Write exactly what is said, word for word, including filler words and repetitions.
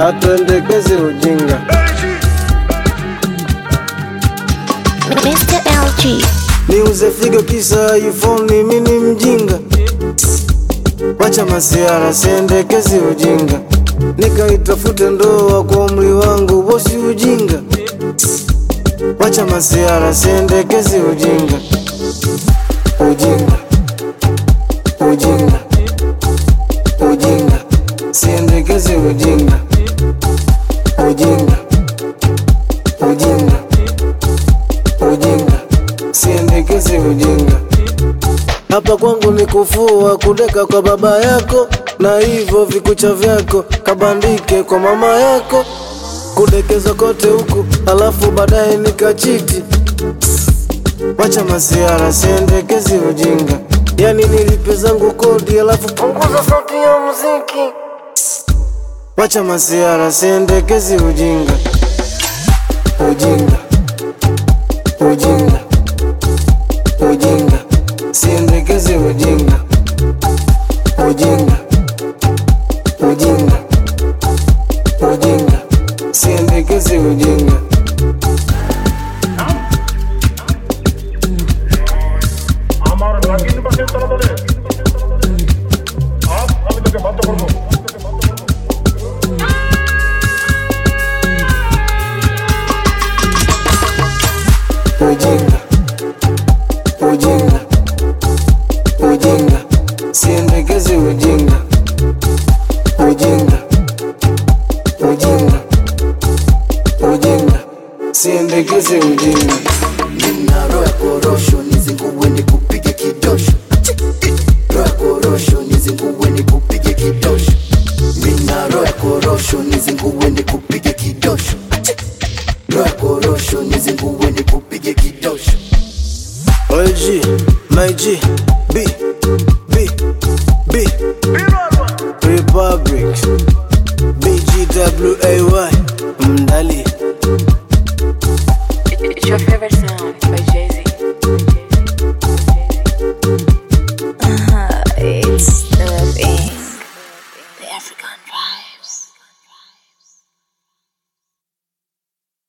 atuendekeze ujinga. mister L G. Niuze figo kisa iPhone, mimi ni mjinga. Wacha masiara, siendekezi ujinga. Nikaitafute ndoa kwa umri wangu, bosi ujinga. Wacha masiara, siendekezi ujinga. Ujinga, ujinga, ujinga, siendekezi ujinga. Ujinga, ujinga, ujinga, siendekezi ujinga. Hapa kwangu ni kufua kudeka kwa baba yako, na hivyo vikucha vyako kabandike kwa mama yako. Kudekeza kote huku alafu baadaye nikachiti. Wacha masiara, siendekezi ujinga. Yani nilipe zangu kodi alafu punguza sauti ya muziki. Wacha masiara, siendekezi ujinga. Ujinga, ujinga, ujinga, siendekezi ujinga. Ujinga, ujinga, ujinga, siendekezi ujinga. আমার লাগিন পাশে চলা বলে আপ আমি তোকে বাধ্য করব। Ujinga, ujinga, ujinga, siendekezi ujinga. Ujinga, ujinga, ujinga, siendekezi ujinga. Nina roho ya korosho nizinguwe nikupige kidosho. Roho ya korosho nizinguwe nikupige kidosho. Nina roho ya korosho nizinguwe nikupige kidosho. Roho ya korosho nizinguwe nikupige kidosho. L G, my G,